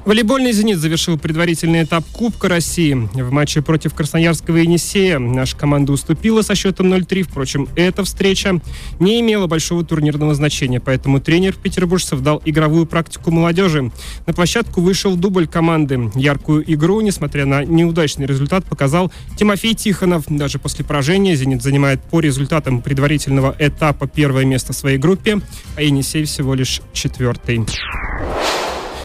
Волейбольный «Зенит» завершил предварительный этап Кубка России. В матче против красноярского «Енисея» наша команда уступила со счетом 0-3. Впрочем, эта встреча не имела большого турнирного значения, поэтому тренер петербуржцев дал игровую практику молодежи. На площадку вышел дубль команды. Яркую игру, несмотря на неудачный результат, показал Тимофей Тихонов. Даже после поражения «Зенит» занимает по результатам предварительного этапа первое место в своей группе, а «Енисей» всего лишь 4-й.